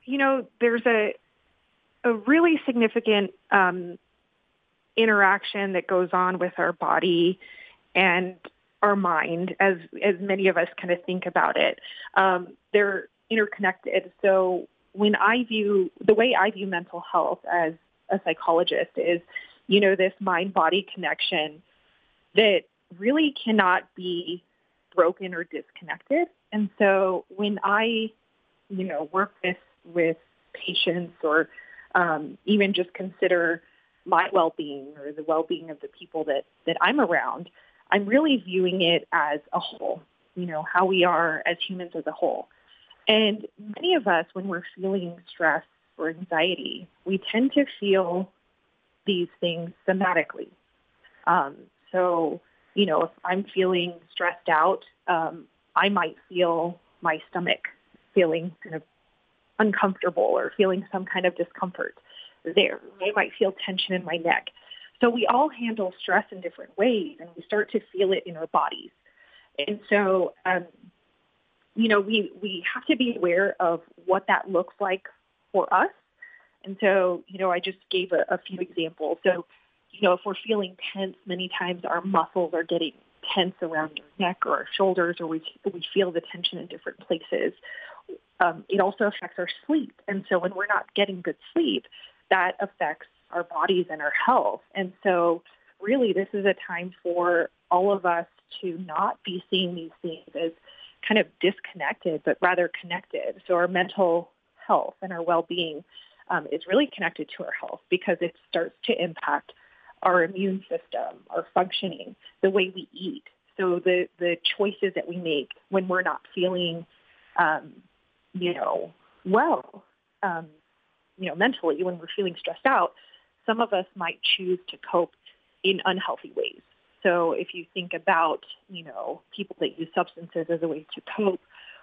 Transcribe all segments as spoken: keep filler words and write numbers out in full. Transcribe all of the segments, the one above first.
you know, there's a a really significant um, interaction that goes on with our body and our mind, as as many of us kind of think about it. Um, they're interconnected. So when I view, the way I view mental health as a psychologist is, you know, this mind-body connection that really cannot be broken or disconnected. And so when I, you know, work with, with patients or um, even just consider my well-being or the well-being of the people that, that I'm around, I'm really viewing it as a whole, you know, how we are as humans as a whole. And many of us, when we're feeling stress or anxiety, we tend to feel these things somatically. Um, so, you know, if I'm feeling stressed out, um, I might feel my stomach feeling kind of uncomfortable or feeling some kind of discomfort there. I might feel tension in my neck. So we all handle stress in different ways, and we start to feel it in our bodies. And so, um, you know, we, we have to be aware of what that looks like for us. And so, you know, I just gave a, a few examples. So, you know, if we're feeling tense, many times our muscles are getting tense around our neck or our shoulders, or we, we feel the tension in different places. Um, it also affects our sleep. And so when we're not getting good sleep, that affects our bodies and our health. And so really this is a time for all of us to not be seeing these things as kind of disconnected, but rather connected. So our mental health and our well-being um, is really connected to our health because it starts to impact our immune system, our functioning, the way we eat. So the, the choices that we make when we're not feeling, um, you know, well, um, you know, mentally, when we're feeling stressed out, some of us might choose to cope in unhealthy ways. So if you think about, you know, people that use substances as a way to cope,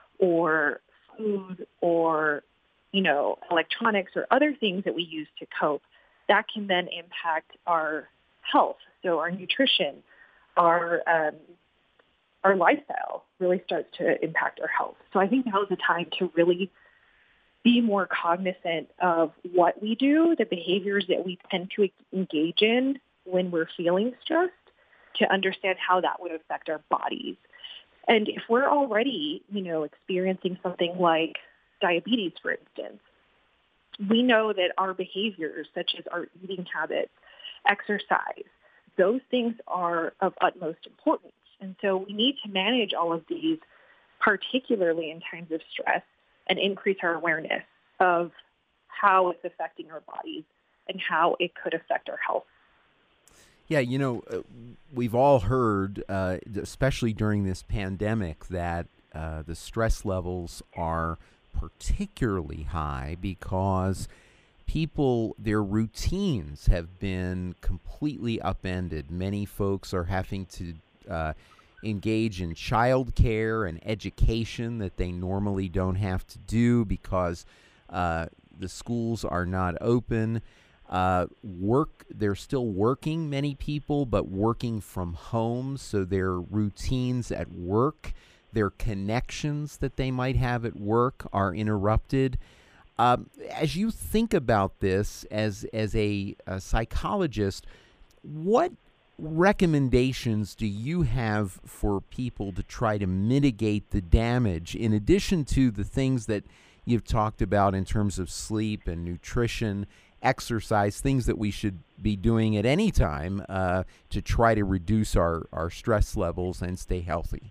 or food, or, you know, electronics or other things that we use to cope, that can then impact our health. So our nutrition, our um, our lifestyle really starts to impact our health. So I think now is the time to really be more cognizant of what we do, the behaviors that we tend to engage in when we're feeling stressed, to understand how that would affect our bodies. And if we're already, you know, experiencing something like diabetes, for instance, we know that our behaviors, such as our eating habits, exercise, those things are of utmost importance. And so we need to manage all of these, particularly in times of stress, and increase our awareness of how it's affecting our bodies and how it could affect our health. Yeah, you know, uh, we've all heard, uh, especially during this pandemic, that uh, the stress levels are particularly high because people, their routines have been completely upended. Many folks are having to uh, engage in childcare and education that they normally don't have to do because uh, the schools are not open. Uh, work, they're still working, many people, but working from home, so their routines at work, their connections that they might have at work are interrupted. Um, as you think about this as, as a, a psychologist, what recommendations do you have for people to try to mitigate the damage, in addition to the things that you've talked about in terms of sleep and nutrition, exercise, things that we should be doing at any time uh, to try to reduce our, our stress levels and stay healthy?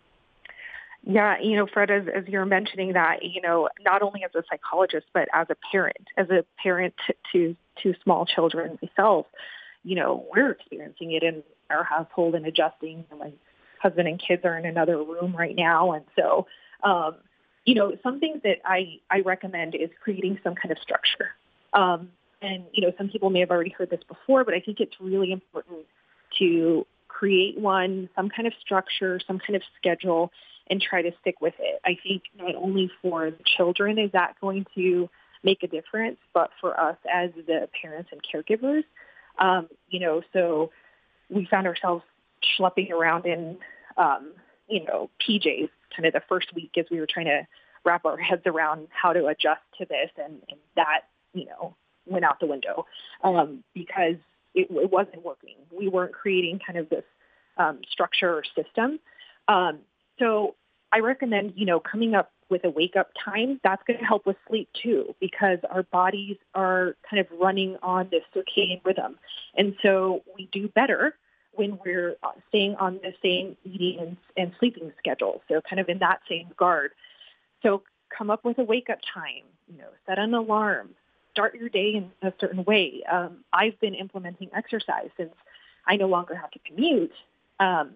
Yeah, you know, Fred, as, as you're mentioning that, you know, not only as a psychologist, but as a parent, as a parent to to small children myself, you know, we're experiencing it in our household and adjusting. My husband and kids are in another room right now. And so, um, you know, some things that I, I recommend is creating some kind of structure. Um, and, you know, some people may have already heard this before, but I think it's really important to create one, some kind of structure, some kind of schedule, and try to stick with it. I think not only for the children is that going to make a difference, but for us as the parents and caregivers. Um, you know, so we found ourselves schlepping around in, um, you know, P Js kind of the first week as we were trying to wrap our heads around how to adjust to this. And, and that, you know, went out the window um, because it, it wasn't working. We weren't creating kind of this um, structure or system. Um, so I recommend, you know, coming up with a wake-up time. That's going to help with sleep, too, because our bodies are kind of running on this circadian rhythm. And so we do better when we're staying on the same eating and, and sleeping schedule, so kind of in that same regard. So come up with a wake-up time, you know, set an alarm, start your day in a certain way. Um, I've been implementing exercise since I no longer have to commute. Um,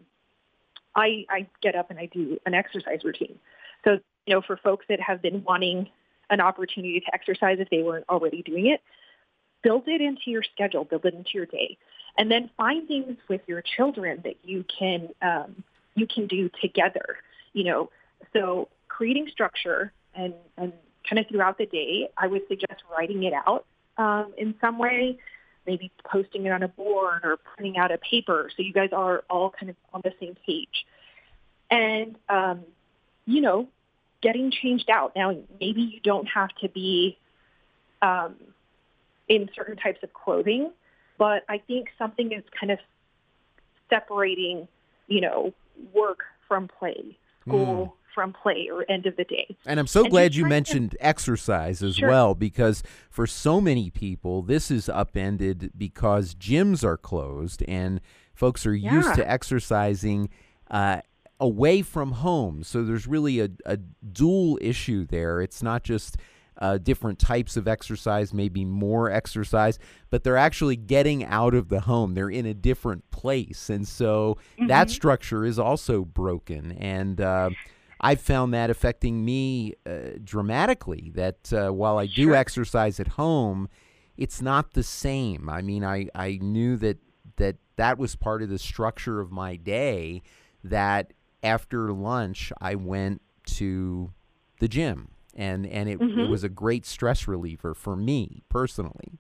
I, I get up and I do an exercise routine. So, you know, for folks that have been wanting an opportunity to exercise if they weren't already doing it, build it into your schedule, build it into your day, and then find things with your children that you can um, you can do together. You know, so creating structure and, and kind of throughout the day, I would suggest writing it out um, in some way, maybe posting it on a board or printing out a paper so you guys are all kind of on the same page. And, um, you know, getting changed out. Now, maybe you don't have to be um, in certain types of clothing, but I think something is kind of separating, you know, work from play, school mm. from play, or end of the day. And I'm so and glad you mentioned to, exercise as sure. well, because for so many people, this is upended because gyms are closed and folks are yeah. used to exercising uh, away from home. So there's really a, a dual issue there. It's not just uh, different types of exercise, maybe more exercise, but they're actually getting out of the home. They're in a different place. And so mm-hmm. that structure is also broken. And uh, I've found that affecting me uh, dramatically, that uh, while I do sure. exercise at home, it's not the same. I mean, I, I knew that, that that was part of the structure of my day, that after lunch I went to the gym. And and it, mm-hmm. it was a great stress reliever for me personally.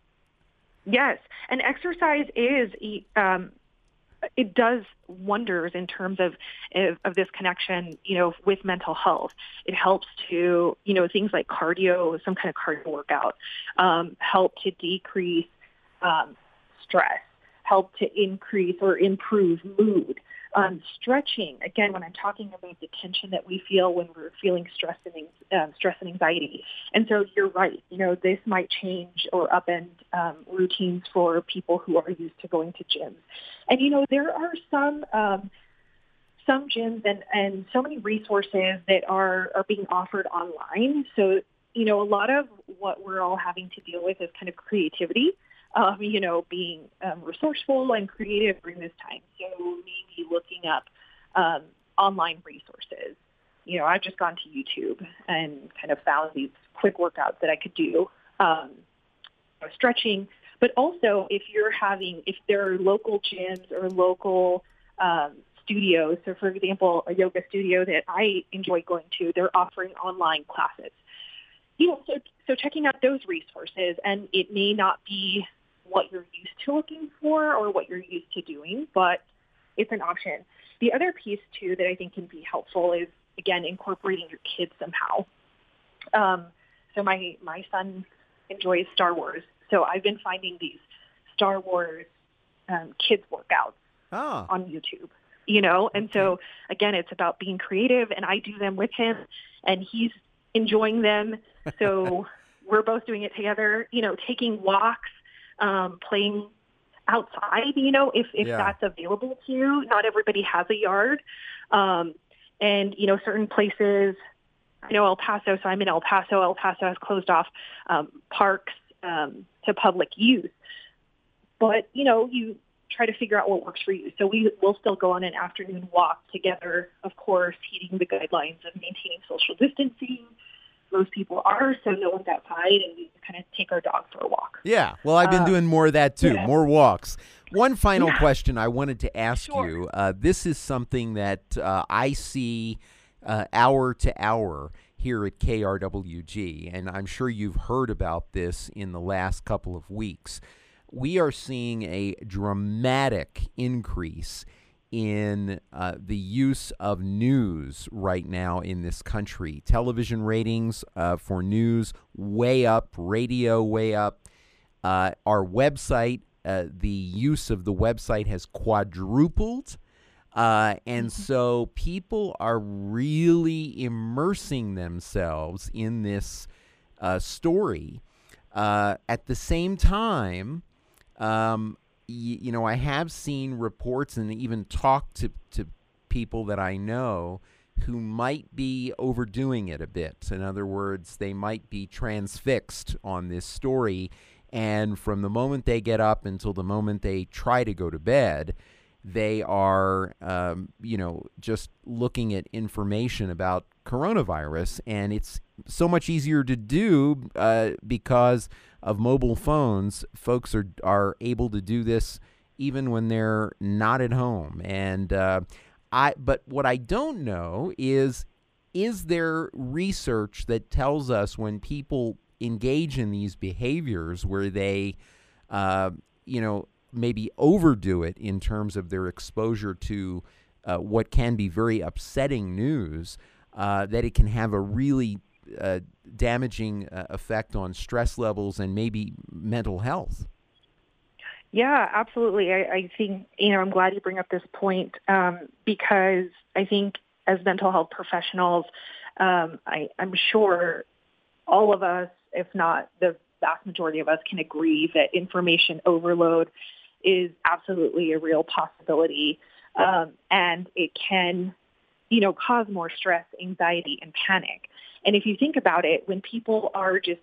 Yes, and exercise is um, it does wonders in terms of, of of this connection, you know, with mental health. It helps to, you know, things like cardio, some kind of cardio workout, um, help to decrease um, stress, help to increase or improve mood. Um, stretching, again, when I'm talking about the tension that we feel when we're feeling stress and, um, stress and anxiety. And so you're right, you know, this might change or upend um, routines for people who are used to going to gyms. And, you know, there are some um, some gyms and, and so many resources that are, are being offered online. So, you know, a lot of what we're all having to deal with is kind of creativity. Um, you know, being um, resourceful and creative during this time. So maybe looking up um, online resources. You know, I've just gone to YouTube and kind of found these quick workouts that I could do, um, you know, stretching. But also, if you're having, if there are local gyms or local um, studios, so for example, a yoga studio that I enjoy going to, they're offering online classes. You know, so, so checking out those resources, and it may not be what you're used to looking for or what you're used to doing, but it's an option. The other piece, too, that I think can be helpful is, again, incorporating your kids somehow. Um, so my, my son enjoys Star Wars, so I've been finding these Star Wars um, kids workouts oh. on YouTube, you know, and okay. so, again, it's about being creative, and I do them with him, and he's enjoying them, so we're both doing it together, you know, taking walks, Um, playing outside, you know, if, if yeah. that's available to you. Not everybody has a yard. Um, and, you know, certain places, I know El Paso, so I'm in El Paso. El Paso has closed off um, parks um, to public use. But, you know, you try to figure out what works for you. So we will still go on an afternoon walk together, of course, heeding the guidelines of maintaining social distancing. Most people are, so no one's outside, and we kind of take our dog for a walk. Yeah, well, I've been uh, doing more of that too, yeah. more walks. One final yeah. question I wanted to ask sure. you. Uh, this is something that uh, I see uh, hour to hour here at K R W G, and I'm sure you've heard about this in the last couple of weeks. We are seeing a dramatic increase in uh, the use of news right now in this country. Television ratings uh, for news way up, radio way up. Uh, our website, uh, the use of the website has quadrupled. Uh, and so people are really immersing themselves in this uh, story. Uh, at the same time, um, y- you know, I have seen reports and even talked to, to people that I know who might be overdoing it a bit. In other words, they might be transfixed on this story. And from the moment they get up until the moment they try to go to bed, they are, um, you know, just looking at information about coronavirus. And it's so much easier to do uh, because of mobile phones. Folks are, are able to do this even when they're not at home. And uh, I, but what I don't know is, is there research that tells us when people engage in these behaviors where they, uh, you know, maybe overdo it in terms of their exposure to uh, what can be very upsetting news, uh, that it can have a really uh, damaging uh, effect on stress levels and maybe mental health? Yeah, absolutely. I, I think, you know, I'm glad you bring up this point um, because I think as mental health professionals, um, I, I'm sure all of us, if not the vast majority of us, can agree that information overload is absolutely a real possibility. Um, and it can, you know, cause more stress, anxiety, and panic. And if you think about it, when people are just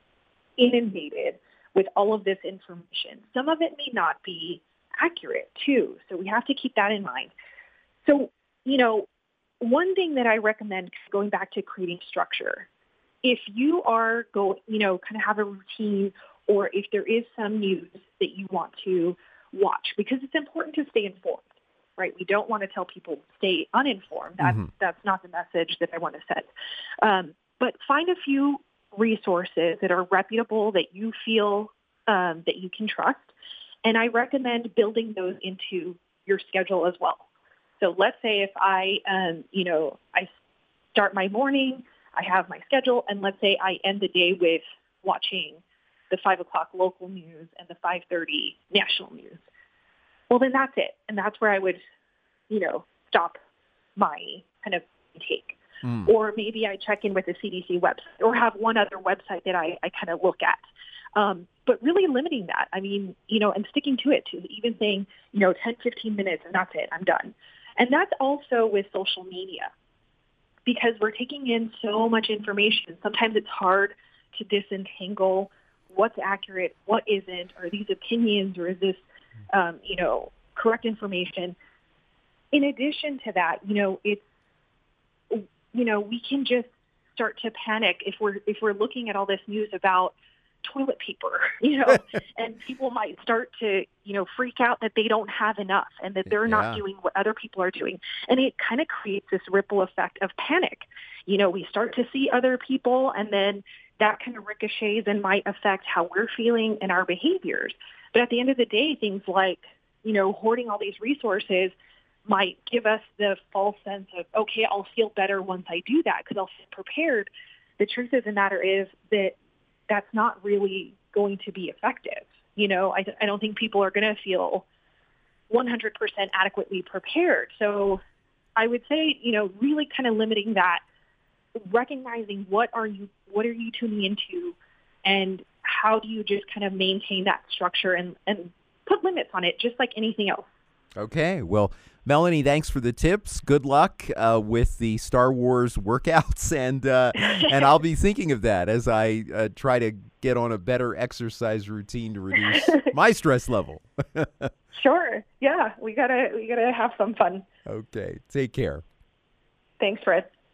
inundated with all of this information, some of it may not be accurate too. So we have to keep that in mind. So, you know, one thing that I recommend, going back to creating structure, if you are go, you know, kind of have a routine, or if there is some news that you want to watch, because it's important to stay informed, right? We don't want to tell people to stay uninformed. That's, mm-hmm. that's not the message that I want to send. Um, but find a few resources that are reputable, that you feel um, that you can trust. And I recommend building those into your schedule as well. So let's say if I, um, you know, I start my morning, I have my schedule, and let's say I end the day with watching the five o'clock local news and the five thirty national news. Well, then that's it. And that's where I would, you know, stop my kind of intake. Mm. Or maybe I check in with the C D C website or have one other website that I, I kind of look at. Um, but really limiting that, I mean, you know, and sticking to it, to even saying, you know, ten, fifteen minutes and that's it, I'm done. And that's also with social media, because we're taking in so much information. Sometimes it's hard to disentangle what's accurate, what isn't, are these opinions, or is this, um, you know, correct information. In addition to that, you know, it's, you know, we can just start to panic if we're if we're looking at all this news about toilet paper, you know, and people might start to, you know, freak out that they don't have enough and that they're yeah. not doing what other people are doing. And it kind of creates this ripple effect of panic. You know, we start to see other people, and then that kind of ricochets and might affect how we're feeling and our behaviors. But at the end of the day, things like, you know, hoarding all these resources might give us the false sense of, okay, I'll feel better once I do that because I'll feel prepared. The truth of the matter is that that's not really going to be effective. You know, I, I don't think people are going to feel one hundred percent adequately prepared. So I would say, you know, really kind of limiting that, recognizing what are you, what are you tuning into, and how do you just kind of maintain that structure and, and put limits on it, just like anything else. Okay. Well, Melanie, thanks for the tips. Good luck uh, with the Star Wars workouts, and uh, and I'll be thinking of that as I uh, try to get on a better exercise routine to reduce my stress level. Sure. Yeah, we gotta we gotta have some fun. Okay. Take care. Thanks, Fred.